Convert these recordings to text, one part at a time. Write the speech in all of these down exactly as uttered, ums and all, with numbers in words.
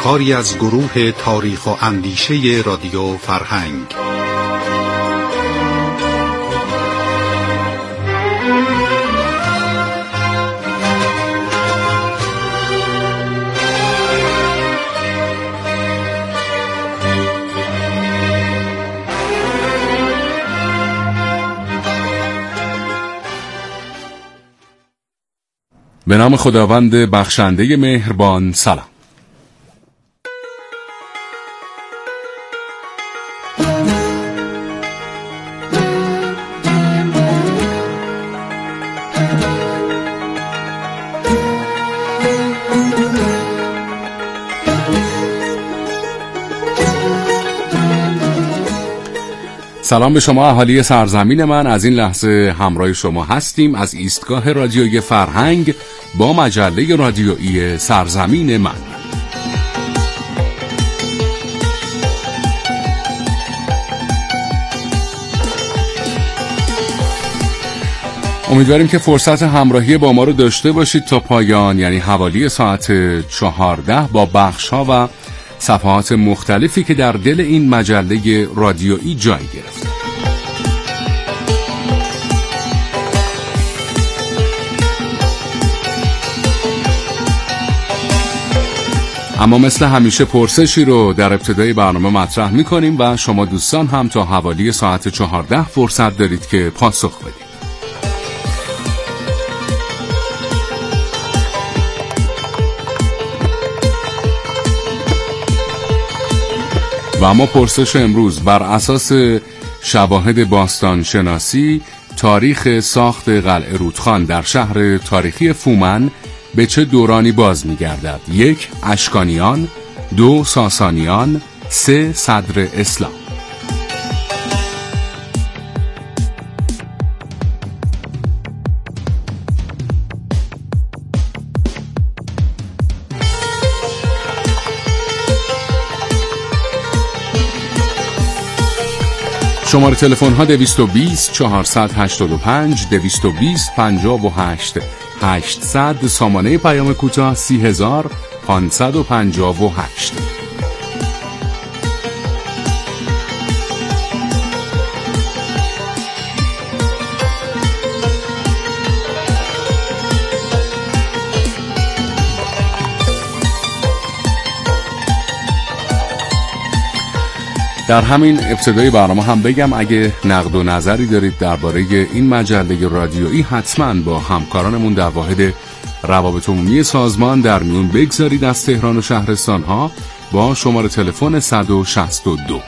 کاری از گروه تاریخ و اندیشه رادیو فرهنگ. به نام خداوند بخشنده مهربان. سلام. سلام به شما اهالی سرزمین من. از این لحظه همراه شما هستیم از ایستگاه رادیویی فرهنگ با مجله رادیویی سرزمین من. امیدواریم که فرصت همراهی با ما رو داشته باشید تا پایان، یعنی حوالی ساعت چهارده، با بخش‌ها و صفحات مختلفی که در دل این مجله رادیویی جای گرفته. اما مثل همیشه پرسشی رو در ابتدای برنامه مطرح می‌کنیم و شما دوستان هم تا حوالی ساعت چهارده فرصت دارید که پاسخ بدید. و اما پرسش امروز بر اساس شواهد باستان شناسی، تاریخ ساخت قلعه رودخان در شهر تاریخی فومن به چه دورانی باز می‌گردد؟ یک، اشکانیان، دو، ساسانیان، سه، صدر اسلام. شماره تلفن ها دویست و بیست چهارصد و هشتاد و پنج، دویست و بیست پنجاه و هشت هشتصد، سامانه پیام کوتاه سی هزار پانصد و پنجاه و هشت. در همین ابتدای برنامه هم بگم اگه نقد و نظری دارید درباره این مجله رادیویی حتما با همکارانمون در واحد روابط عمومی سازمان در میون بگذارید از تهران و شهرستان ها با شماره تلفن صد و شصت و دو.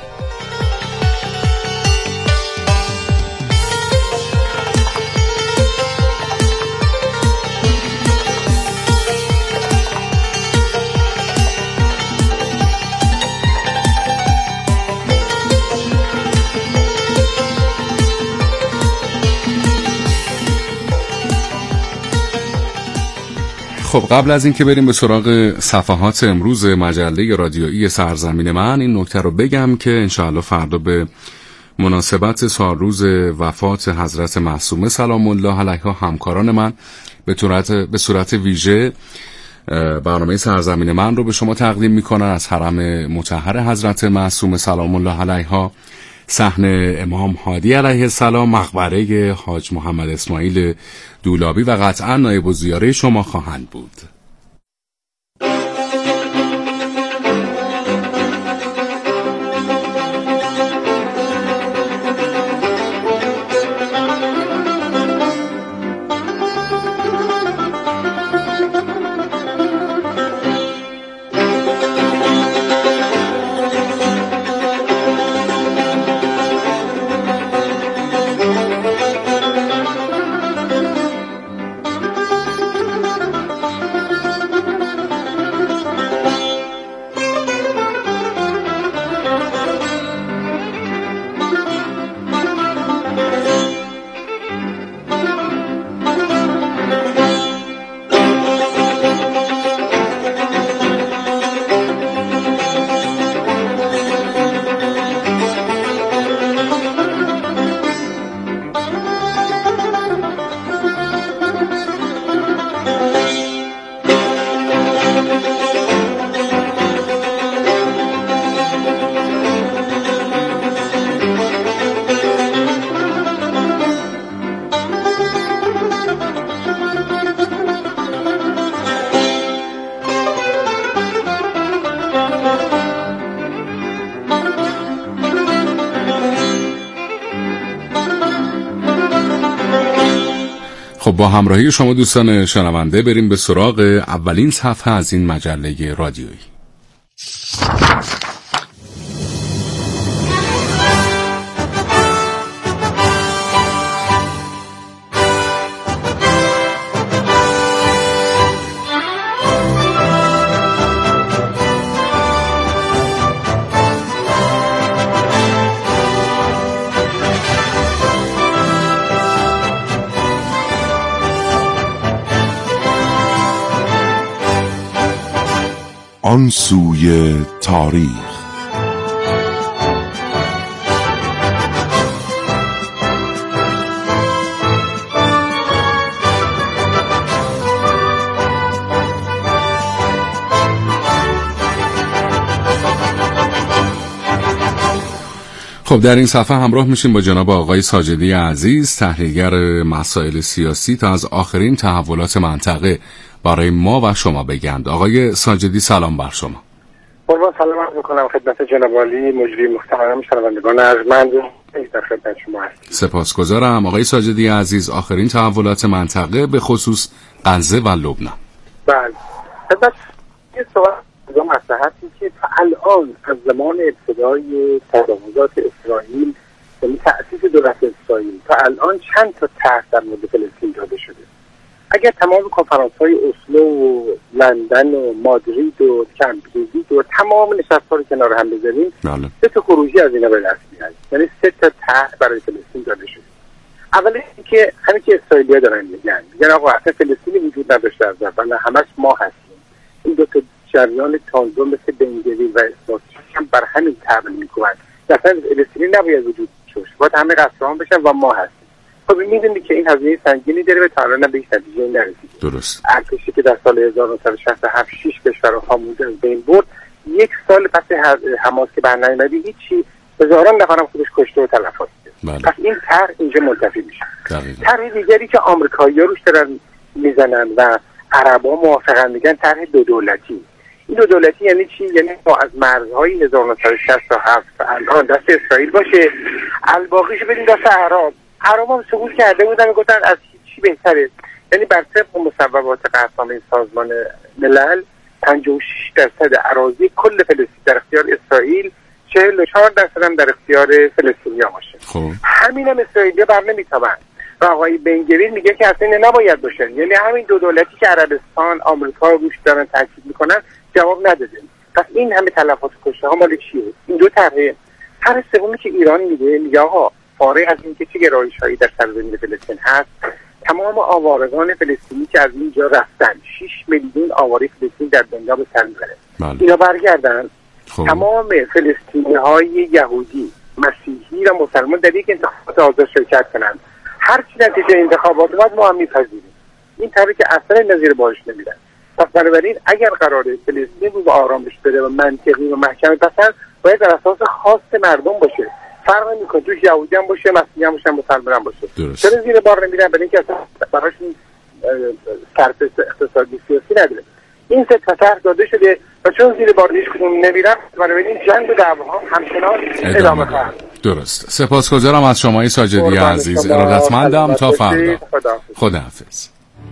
خب قبل از اینکه بریم به سراغ صفحات امروز مجله رادیویی سرزمین من، این نکته رو بگم که انشاءالله فردا به مناسبت سالروز وفات حضرت معصومه سلام الله علیها همکاران من به صورت به صورت ویژه برنامه سرزمین من رو به شما تقدیم میکنن از حرم مطهر حضرت معصومه سلام الله علیها، صحن امام هادی علیه السلام، مقبره حاج محمد اسماعیل دولابی و قطعا نایب الزیاره شما خواهند بود. خب با همراهی شما دوستان شنونده بریم به سراغ اولین صفحه از این مجله رادیویی. آن سوی تاریخ. خب در این صفحه همراه میشیم با جناب آقای ساجدی عزیز، تحلیلگر مسائل سیاسی، تا از آخرین تحولات منطقه برای ما و شما بگند. آقای ساجدی سلام بر شما. قربان سلام عرض می‌کنم خدمت جناب عالی مجری محترم شنوندگان ارجمند در خدمت شما هستم. سپاسگزارم آقای ساجدی عزیز. آخرین تحولات منطقه به خصوص غزه و لبنان. بله. خدمت یه سوال دو مصلحتی که تا الان از زمان ابتدای تجاوزات اسرائیل یعنی تأسیس دولت اسرائیل تا الان چند تا طرح در مورد فلسطین داده شده. اگر تمام کنفرانس‌های اسلو و لندن و مادرید و کمپ دیوید و تمام نشست‌ها رو کنار هم بذاریم، سه تا خروجی از اینا به دست میاد. یعنی سه تا طرح برای فلسطین داده شده. اولی اینکه همین که اسرائیلی‌ها دارن میگن میگن آقا اصلا فلسطینی وجود نداشته از اول، همش ما هستیم. این دو تا جریان تانزو مثل بنگویر و اسماعیل هم بر همین طبع میکنن. اصلا فلسطینی نباید وجود داشته باشه، همه قصران بشن و ما هستیم. خب می‌دونید که این هزینه سنگینی داره و تا الان به هیچ نتیجه‌ای نرسید. درست. ارتشی که در سال هزار و نهصد و شصت و هفت شش کشور رو خاموش از بین برد، یک سال پس حماس که برنمیاد هیچی، هزاران نفرم خودش کشته و تلفات کرد. پس این طرح اینجا منتفی میشه. طرح دیگری که آمریکایی‌ها روش دارن میزنن و عربا موافقن میگن طرح دو دولتی. این دو دولتی یعنی چی؟ یعنی ما از مرزهای هزار و نهصد و شصت و هفت الان دست اسرائیل باشه، الباقیشو بدیم دست عرب. عرب هم سقوط کرده بودن میگفتن از چی بهتره. یعنی بر طبق مصوبات قطعنامه سازمان ملل پنجاه و شش درصد اراضی کل فلسطین در اختیار اسرائیل، چهل و چهار درصد هم در اختیار فلسطینی‌ها باشه. خب همین هم اسرائیلی‌ها بر نمیتابن و آقای بنگویر میگه که اصلا نباید باشه. یعنی همین دو دولتی که عربستان آمریکا روش دارن تاکید میکنن جواب نداده. پس این همه تلفات کشته ها مال چیه؟ این دو طرحه. طرح سومی که ایران میگه میگه آقا فارغ از اینکه چه گرایش‌هایی در سرزمین فلسطین هست، تمام آوارگان فلسطینی که از اینجا رفتن، شش میلیون آواره فلسطین در دنیا به سر میبره. اینا برگردن. خب. تمام فلسطینی‌های یهودی، مسیحی و مسلمان در یک انتخابات آزاد شرکت کنند. هر چی نتیجه انتخابات اومد ما هم میپذیریم. این طرحی که اصلا نظیر باش نمیدن. پس بنابراین اگر قراره فلسطین رو به آرامش بده و منطقی و محکم پسند، باید در اساس خواست مردم باشه. فرق نمیکنه توش یهودی هم باشه، مسیحی هم باشه، مسلمان هم باشه. چرا زیر بار نمیرن؟ برای اینکه اصلا براشون صرف اقتصادی سیاسی نداره. این سه تا طرح داده شده و چون زیر بار هیچ کدوم نمیرن، بنابراین جنگ و دعواها همچنان ادامه خواهد. درست. سپاسگزارم از شما ساجدی عزیز. ارادتمندم. تا فردا. خداحافظ.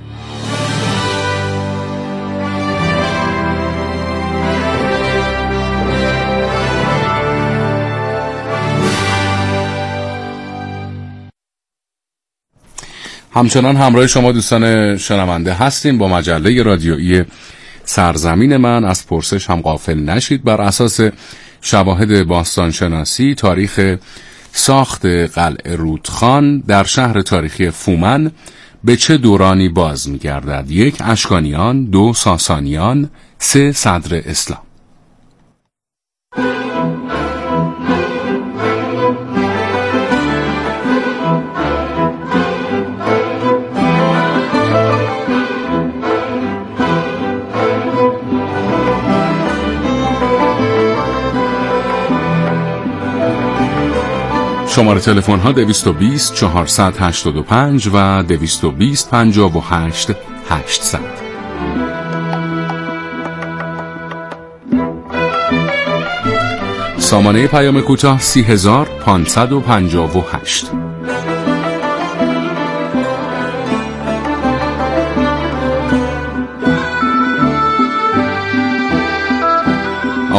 همچنان همراه شما دوستان شنونده هستیم با مجله رادیویی سرزمین من. از پرسش هم غافل نشید. بر اساس شواهد باستانشناسی، تاریخ ساخت قلعه رودخان در شهر تاریخی فومن به چه دورانی باز می‌گردد؟ یک، اشکانیان، دو، ساسانیان، سه، صدر اسلام. شماره تلفن ها دویست و بیست چهارصد و هشتاد و پنج و دویست و بیست پنجاه و هشت هشتصد. سامانه پیام کوتاه سی هزار پانصد و پنجاه و هشت.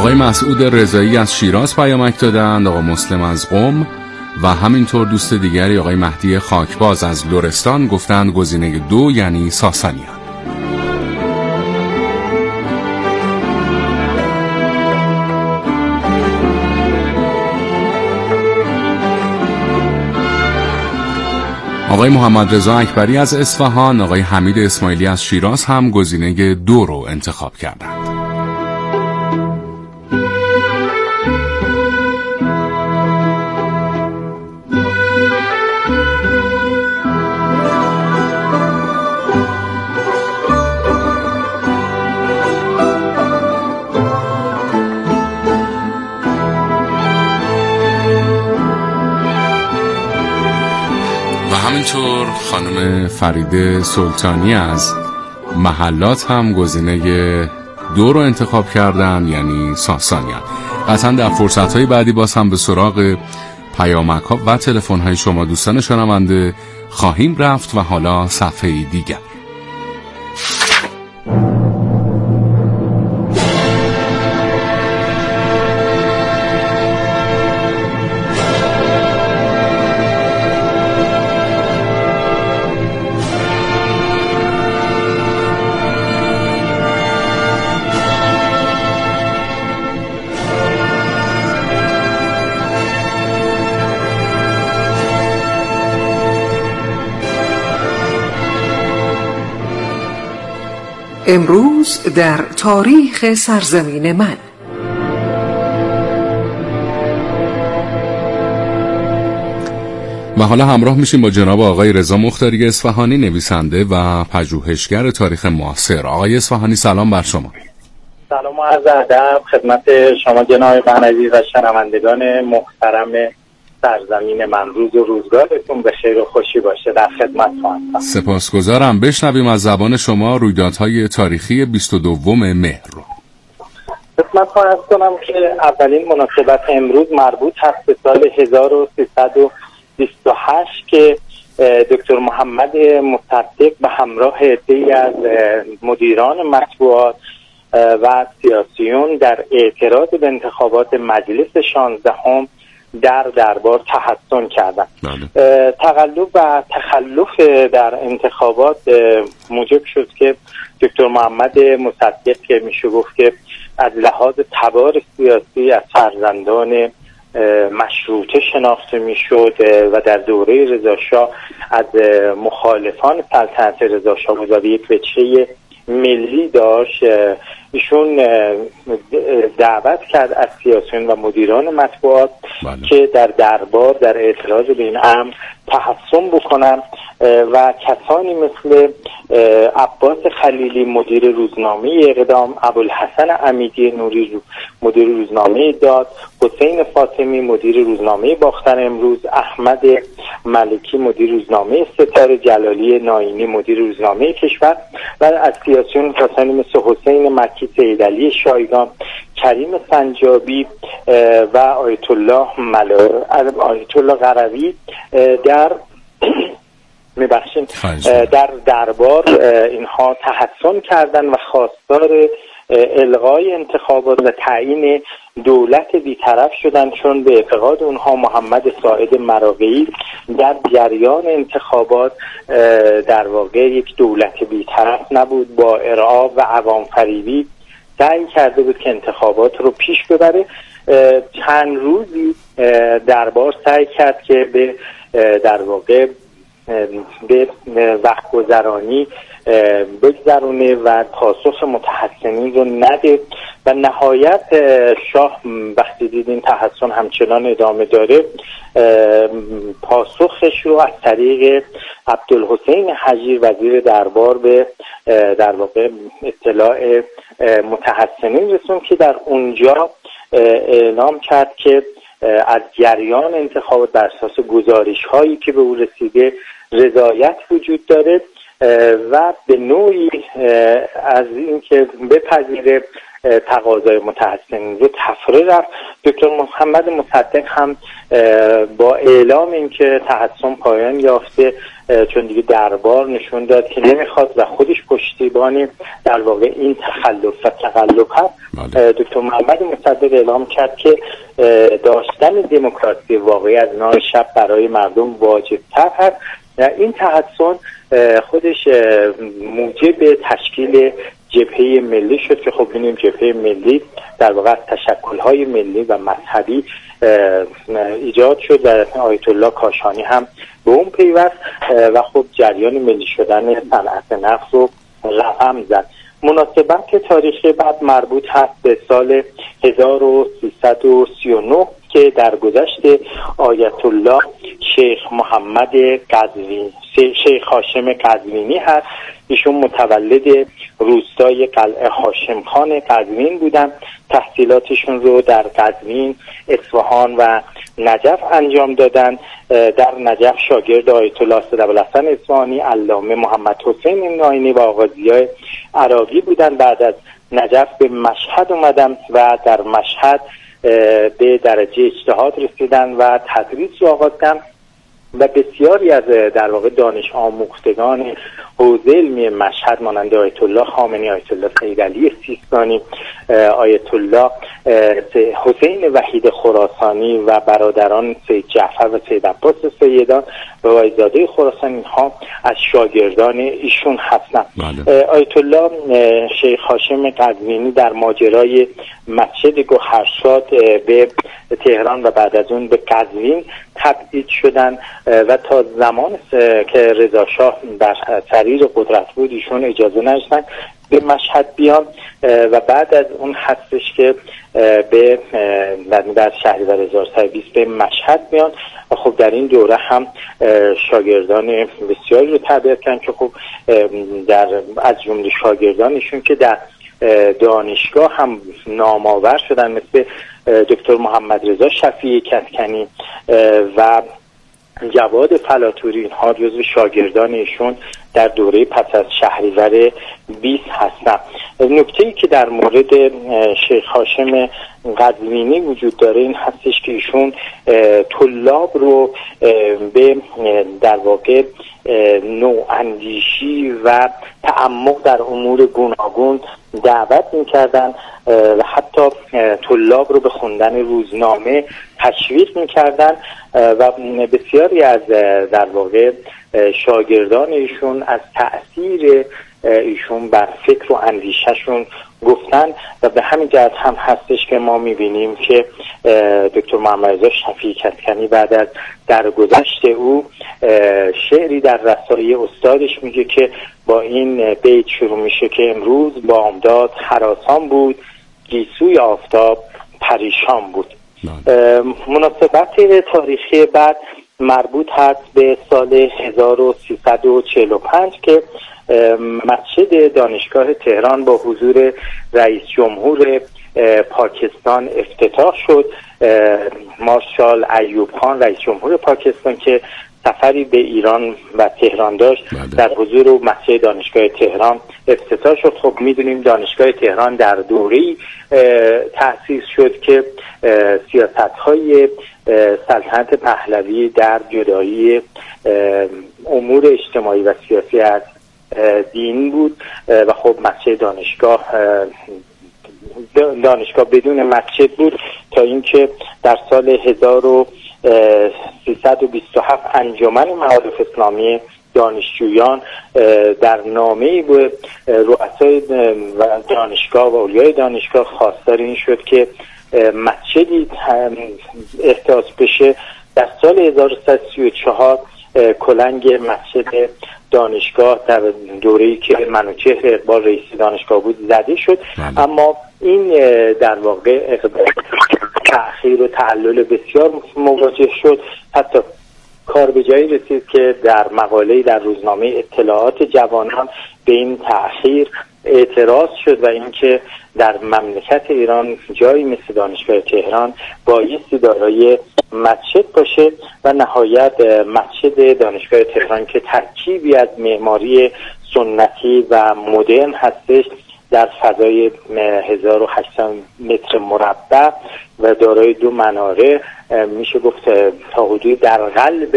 آقای مسعود رضایی از شیراز پیامک دادند، آقا مسلم از قم و همینطور دوست دیگری آقای مهدی خاکباز از لرستان گفتند گزینه دو یعنی ساسانیان. آقای محمد رضا اکبری از اصفهان، آقای حمید اسماعیلی از شیراز هم گزینه دو رو انتخاب کردند. همینطور خانم فریده سلطانی از محلات هم گزینه دو رو انتخاب کردن یعنی ساسانیان. قطعا در فرصت‌های بعدی باز هم به سراغ پیامک‌ها و تلفن‌های شما دوستان شنونده خواهیم رفت و حالا صفحه دیگر. امروز در تاریخ سرزمین من. و حالا همراه میشیم با جناب آقای رضا مختاری اصفهانی، نویسنده و پژوهشگر تاریخ معاصر. آقای اصفهانی سلام بر شما. سلام و عرض ادب خدمت شما جناب مهندی و شنوندگان محترم سرزمین من. روز و روزگارتون به خیر و خوشی باشه. در خدمتتون هستم. سپاسگزارم. بشنویم از زبان شما رویدادهای تاریخی بیست و دوم مهر رو. خدمتتون عرض کنم که اولین مناسبت امروز مربوط هست به سال هزار و سیصد و بیست و هشت که دکتر محمد مصدق به همراه عده‌ای از مدیران مطبوعات و سیاسیون در اعتراض به انتخابات مجلس شانزدهم در دربار تحصن کردند. تقلب و تخلف در انتخابات موجب شد که دکتر محمد مصدق که میشه گفت که از لحاظ تبار سیاسی از فرزندان مشروطه شناخته میشد و در دوره رضاشاه از مخالفان سلطنت رضاشاه بود و یک وجهه ملی داشت، ایشون دعوت کرد از سیاسیون و مدیران مطبوعات بله. که در دربار در اعتراض به این امر تحصن بکنن و کسانی مثل عباس خلیلی مدیر روزنامه اقدام، ابوالحسن امیدی نوری مدیر روزنامه داد، حسین فاطمی مدیر روزنامه باختر امروز، احمد ملکی مدیر روزنامه ستاره، جلالی ناینی مدیر روزنامه کشور و از سیاسیون کسانی مثل حسین مکی، سیدعلی شایگان، کریم سنجابی و آیت الله ملا آیت الله قروی در میبخشین در دربار اینها تحصن کردن و خواستار الغای انتخابات و تعیین دولت بی‌طرف شدند، چون به اعتقاد اونها محمد ساعد مراغه‌ای در جریان انتخابات در واقع یک دولت بی‌طرف نبود، با ارعاب و عوام فریبی سعی کرده بود که انتخابات رو پیش ببره. چند روزی دربار سعی کرد که به در واقع به وقت گذرانی بگذرونه و پاسخ متحسنین رو نده و نهایت شاه وقتی دید این تحسن همچنان ادامه داره پاسخش رو از طریق عبدالحسین حجیر وزیر دربار به در واقع اطلاع متحسنین رسوند که در اونجا اعلام کرد که از جریان انتخابات بر اساس گزارش هایی که به او رسیده رضایت وجود داره و به نوعی از اینکه بپذیره تقاضای متحسنین رو تفره رفت. دکتر محمد مصدق هم با اعلام اینکه تحسن پایان یافته چون دیگه دربار نشون داد که نمیخواد و خودش پشتیبانی در واقع این تخلف و تقلب هست. دکتر محمد مصدق اعلام کرد که داشتن دموکراسی واقعی از نان شب برای مردم واجب‌تر هست. این تحسن خودش موجب تشکیل جبهه ملی شد که خب ببینیم جبهه ملی در واقع از تشکل‌های ملی و مذهبی ایجاد شد و آیت الله کاشانی هم به اون پیوست و خب جریان ملی شدن صنعت نفت رو رقم زد. مناسبت تاریخی بعد مربوط هست به سال هزار و سیصد و سی و نه که در گذشت آیت الله شیخ محمد قزوینی شیخ هاشم قزوینی هست. ایشون متولد روستای قلعه هاشم خان قزوین بودن. تحصیلاتشون رو در قزوین، اصفهان و نجف انجام دادن. در نجف شاگرد آیت الله صدابالحسن اصفهانی، علامه محمد حسین ناینی و آغازیای عراقی بودن. بعد از نجف به مشهد اومدن و در مشهد به درجه اجتهاد رسیدن و تدریس رو آغاز کردن و بسیاری از در واقع دانش آموختگان حوزه علمی مشهد مانند آیت الله خامنه‌ای، آیت الله سید علی سیستانی، آیت الله حسین وحید خراسانی و برادران سید جعفر و سید عباس سیدان و وایزاده خراسانی ها از شاگردان ایشون هستند. آیت الله شیخ هاشم قزوینی در ماجرای مسجد گوهرشاد به تهران و بعد از اون به قزوین تبعید شدن و تا زمان که رضا شاه در سریر قدرت بود ایشون اجازه نداشتن به مشهد بیان و بعد از اون هستش که به در شهریور هزار و سیصد و بیست به مشهد بیان. خب در این دوره هم شاگردان بسیاری رو تربیت کردن که خب در از جمله شاگردانشون که در دانشگاه هم نامآور شدن مثل دکتر محمد رضا شفیعی کدکنی و جواد فلاتوری، اینها جزو شاگردان ایشون در دوره پس از شهریور بیست هستن. نکته‌ای که در مورد شیخ هاشم قزوینی وجود داره این هستش که ایشون طلاب رو به در واقع نواندیشی و تعمق در امور گوناگون دعوت می‌کردن و حتی طلاب رو به خوندن روزنامه تشویق می‌کردن و بسیاری از در واقع شاگردان ایشون از تأثیر ایشون بر فکر و اندیشهشون گفتن و به همین جهت هم هستش که ما میبینیم که دکتر محمد رضا شفیعی کدکنی بعد از درگذشت او شعری در رسائل استادش میگه که با این بیت شروع میشه که امروز بامداد هراسان بود، گیسوی آفتاب پریشان بود. مناسبت تاریخی بعد مربوط هست به سال هزار و سیصد و چهل و پنج که مسجد دانشگاه تهران با حضور رئیس جمهور پاکستان افتتاح شد. مارشال ایوب خان رئیس جمهور پاکستان که سفری به ایران و تهران داشت در حضور مسجد دانشگاه تهران افتتاح شد. خب میدونیم دانشگاه تهران در دوره‌ای تأسیس شد که سیاست‌های سلطنت پهلوی در جدایی امور اجتماعی و سیاسی از دین بود و خب مسجد دانشگاه دانشگاه بدون مسجد بود تا اینکه در سال هزار و سیصد و بیست و هفت انجمن معارف اسلامی دانشجویان در نامه‌ای به رؤسای دانشگاه و اولیای دانشگاه خواستار این شد که مسجدی احداث بشه. در سال هزار و سیصد و سی و چهار کلنگ مسجد دانشگاه در دوره‌ای که منوچهر اقبال رئیس دانشگاه بود زده شد، اما این در واقع تأخیر و تعلل بسیار مواجه شد. حتی کار به جایی رسید که در مقاله‌ای در روزنامه اطلاعات جوانان به این تأخیر اعتراض شد و اینکه در مملکت ایران جایی مثل دانشگاه تهران بایستی دارای مسجد باشه و نهایت مسجد دانشگاه تهران که ترکیبی از معماری سنتی و مدرن هستش در فضای هزار و هشتصد متر مربع و دارای دو مناره، میشه گفت تا حدود در قلب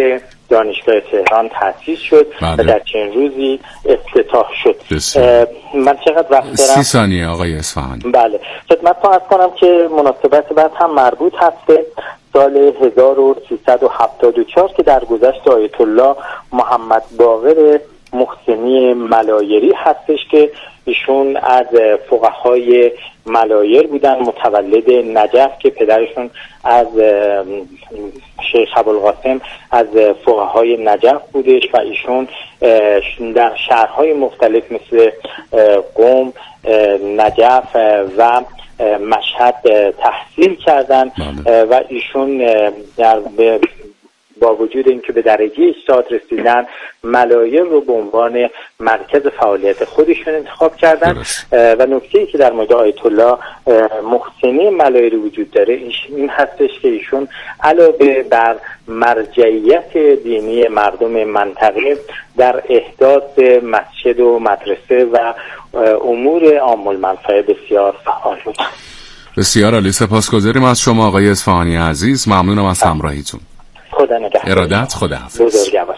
دانشگاه تهران تأسیس شد بله. و در چند روزی افتتاح شد. من چقدر وقت دارم؟ سی ثانیه آقای اصفهانی. بله خدمتتون عرض کنم که مناسبت بعد هم مربوط هست به سال هزار و سیصد و هفتاد و چهار که در گذشت آیت الله محمد باقر محسنی ملایری هستش که ایشون از فقهای ملایر بودن، متولد نجف که پدرشون از شیخ ابوالقاسم از فقهای نجف بودش و ایشون در شهرهای مختلف مثل قم، نجف و مشهد تحصیل کردن و ایشون در با وجود اینکه به درجه اجتهاد رسیدن ملایر رو به عنوان مرکز فعالیت خودشون انتخاب کردن و نکته‌ای که در مورد آیت الله محسنی ملایری وجود داره این هستش که ایشون علاوه بر مرجعیت دینی مردم منطقه در احداث مسجد و مدرسه و امور عام المنفعه بسیار فعال بودن. بسیار عالی، سپاسگزاریم از شما آقای اصفهانی عزیز، ممنونم از همراهیتون. خدا نگهدار. ارادت، خدا حافظ. بزرگوار.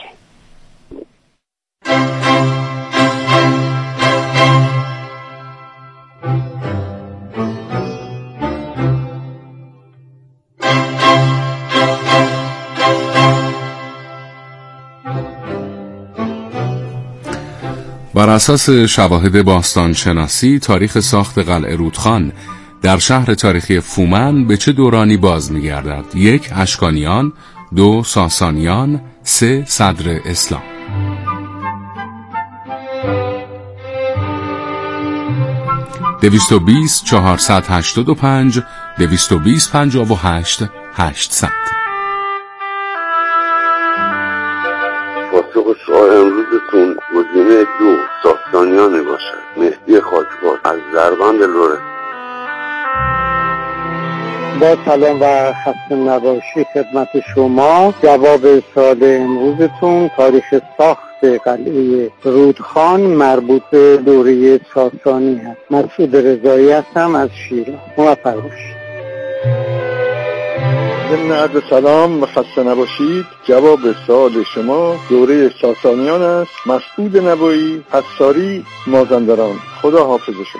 بر اساس شواهد باستانشناسی تاریخ ساخت قلعه رودخان در شهر تاریخی فومن به چه دورانی باز می‌گردد؟ یک اشکانیان، دو ساسانیان، سه صدر اسلام. دویست و بیست چهارصد هشتاد و پنج دویست و بیست پنجاه و هشت هشتصد. پاسخ سوال امروزتون گزینه دو ساسانیانه باشد. مهدی خاکبار از دربند لره. با سلام و خسته نباشی خدمت شما. جواب سوال امروزتون تاریخ ساخت قلعه رودخان مربوط به دوره ساسانی هست. مسعود رضایی هستم از شیراز. موفق باشید. ضمن عرض سلام و خسته نباشید. جواب سوال شما دوره ساسانیان است. مسعود نبویی، حصاری، مازندران. خدا حافظ شما.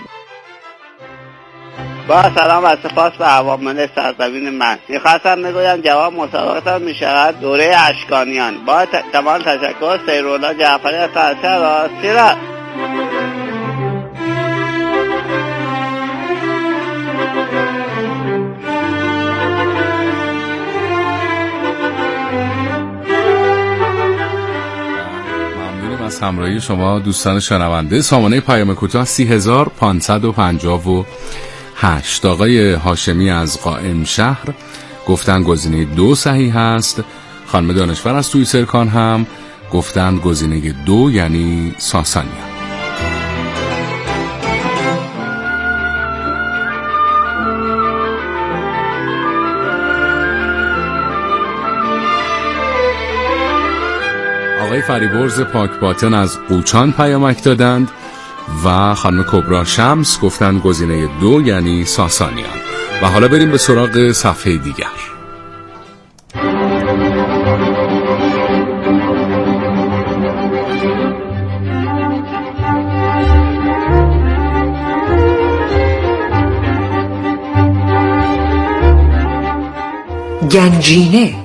با سلام و سپاس به عوامل سرزمین من. می‌خواستم بگویم جواب مسابقتان می‌شود دوره اشکانیان. با تمام تشکر. سیرالله جعفری از شهر شیراز. ممنونم از همراهی شما دوستان شنونده. سامانه پیام کوتاه سی هزار پانصد و پنجاه و هشت. آقای هاشمی از قائم شهر گفتن گزینه دو صحیح هست. خانم دانشور از توی سرکان هم گفتن گزینه دو یعنی ساسانیان. آقای فریبرز پاک باطن از قوچان پیامک دادند و خانم کبرا شمس گفتن گزینه دو یعنی ساسانیان. و حالا بریم به سراغ صفحه دیگر. گنجینه.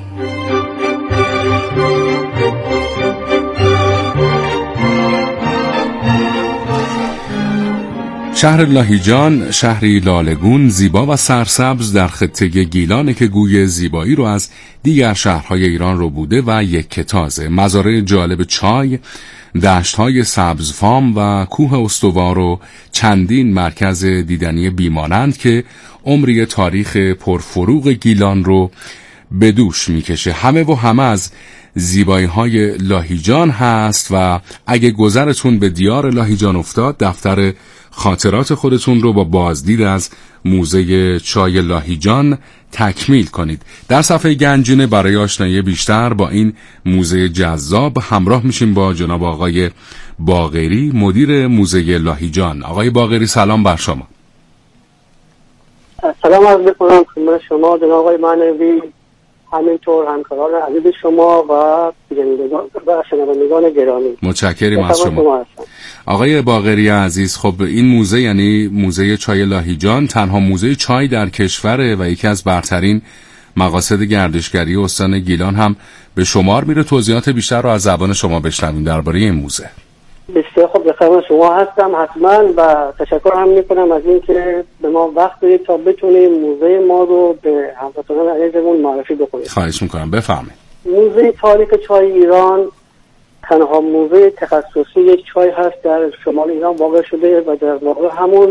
شهر لاهیجان شهری لالگون زیبا و سرسبز در خطه گیلانه که گوی زیبایی رو از دیگر شهرهای ایران رو بوده و یک کتازه. مزارع جالب چای، دشت‌های سبزفام و کوه استوار و چندین مرکز دیدنی بیمانند که عمری تاریخ پرفروغ گیلان رو به دوش میکشه. همه و همه از زیبایی‌های لاهیجان هست و اگه گذرتون به دیار لاهیجان افتاد دفتر خاطرات خودتون رو با بازدید از موزه چای لاهیجان تکمیل کنید. در صفحه گنجینه برای آشنایی بیشتر با این موزه جذاب همراه میشیم با جناب آقای باقری مدیر موزه لاهیجان. آقای باقری سلام بر شما. سلام عرض می‌کنم خدمت شما جناب آقای معنوی همینطور همکاران عزیز شما و بینندگان و شنوندگان گرامی. متشکریم از شما. آقای باقری عزیز، خب این موزه یعنی موزه چای لاهیجان تنها موزه چای در کشوره و یکی از برترین مقاصد گردشگری استان گیلان هم به شمار میره. توضیحات بیشتر رو از زبان شما بشنویم درباره این موزه. بسیار خوب، به خدمت شما هستم حتما و تشکر هم میکنم از اینکه به ما وقت بدید تا بتونیم موزه ما رو به هموطنان عزیزمون معرفی بکنیم. خواهش میکنم، بفرمایید. موزه تاریخ چای ایران تنها موزه تخصصی چای هست در شمال ایران واقع شده و در واقع همون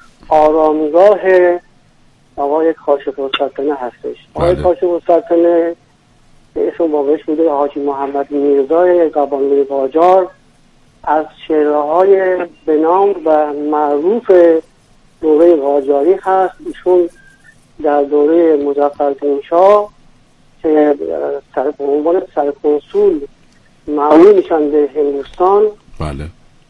آرامگاه آقای کاشف السلطنه هستش. آقای کاشف السلطنه اسم واقعش بوده حاجی محمد میرزای قبانلوی قاجار، از چهره‌های به نام و معروف دوره قاجاری هست. ایشون در دوره مظفرالدین شاه که سر به عنوان سرکنسول معمول میشن به هندوستان، بله،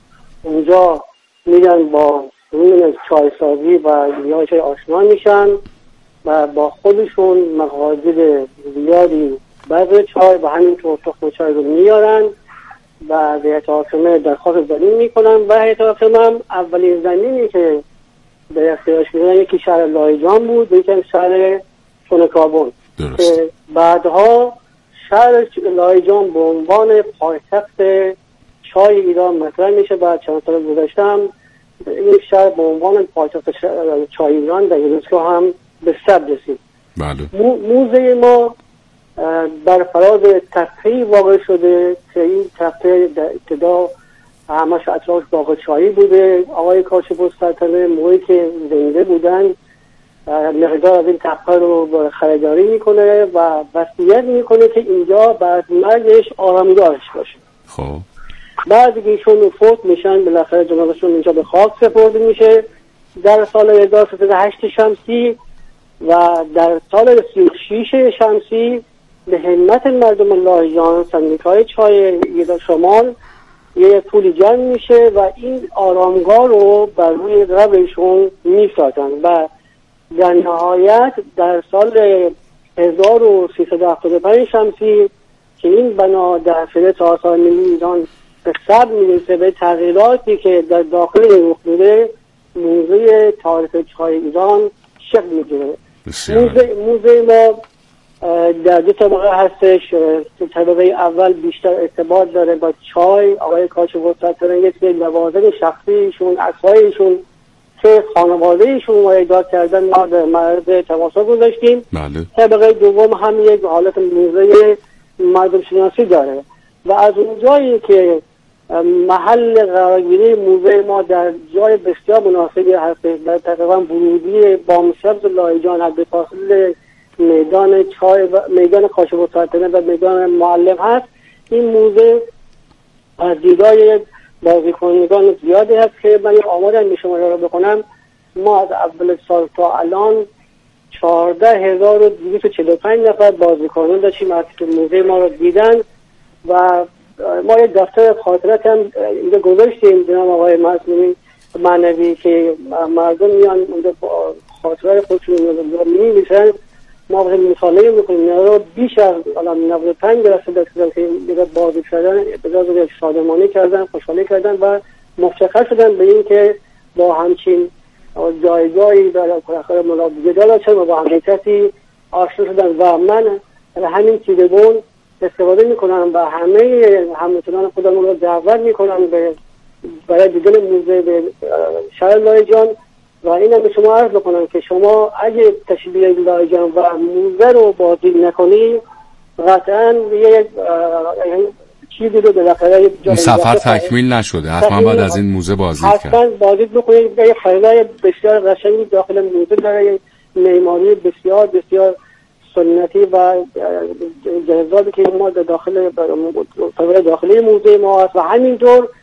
اونجا میرن با فنون چای سازی و ریاض آشنا میشن و با خودشون مقادیر زیادی بذر چای و همینطور تخم چای رو میارن و به هیئت حاکمه درخواست زمین میکنن و هیئت حاکمه هم اولین زمینی که به اختیارش میدن یکی شهر لاهیجان بود و یکی شهر چونکابون که بعدها شهر لاهیجان به عنوان پایتخت چای ایران مطرح میشه. بعد چند سال گذشته هم این شهر به عنوان پایتخت چای ایران در یونسکو هم به ثبت رسید. بله. موزه ما بر فراز تپه‌ای واقع شده که این تپه در ابتدا همش اطراف باغ چایی بوده. آقای کاشف السلطنه موقعی که زنده بودن مقدار از این تپه رو خریداری میکنه و وصیت میکنه که اینجا بعد مرگش آرامگاهش باشه. خب بعد که ایشون فوت میشن بالاخره جنازه‌شون اینجا به خاک سپرده میشه در سال هزار و سیصد و هشت شمسی و در سال سی و شش شمسی به همت مردم لاهیجان سندیکای چای ایران شمال یه پولی جمع میشه و این آرامگاه رو بر روی ربشون میسازن و در نهایت در سال هزار و سیصد و هفتاد و پنج شمسی که این بنا در فیل تئاتر ملی ایران به ثبت میرسه به تغییراتی که در داخل رخ میده، موزه تاریخ چای ایران شکل میگیره. موزه موزه ما در دو طبقه هستش. طبقه اول بیشتر ارتباط داره با چای. آقای کاشف السلطنه یک سری لوازم شخصیشون، عکسایشون که خانوادهشون ایجاد کردن ما در معرض تماشا گذاشتیم. بله. طبقه دوم هم یک حالت موزه مردم شناسی داره و از اون جایی که محل قرارگیری موزه ما در جای بسیار مناسبی هست، در تقریبا ورودی بامسبز لاهیجان هست، به فاصله میدان چای و میدان کاشف السلطنه و میدان معلم هست. این موزه از دیدای بازیکنان زیادی هست که من آمارم می شما را بکنم. ما از اول سال تا الان چهارده هزار و دویست و چهل و پنج نفر بازیکنان داشتیم که موزه ما رو دیدن و ما یک دفتر خاطرات هم اینجا گذاشتیم جناب آقای مظلومی معنوی که مردم میان اونجا خاطرات خودشون رو می‌نویسن. ما وقتی مطالعه میکنیم رو بیش از نود و پنج درصد داشتن که بازی کردن به شادمانی کردن، خوشحالی کردن و مفتخر شدن به این که با همچین جایگاهی در آخر ملاب جدال شدن و با همچین کسی آشنا شدن و من همین تیربون استفاده میکنم و همه هموطنان خودمون رو دعوت میکنم به برای دیدن موزه به شهر لاهیجان و اینم به شما عرض بکنم که شما اگه تشبیه لاهیجان و موزه رو بازدید نکنی قطعا یک چیزی رو بالاخره این سفر تکمیل نشده، حتما باید از این موزه بازدید کرد. حتما بازدید بکنید. یه خیلی بسیار قشنگی داخل موزه داره، معماری بسیار بسیار سنتی و جذابی که ما در داخل داخلی موزه ما هست و همینطور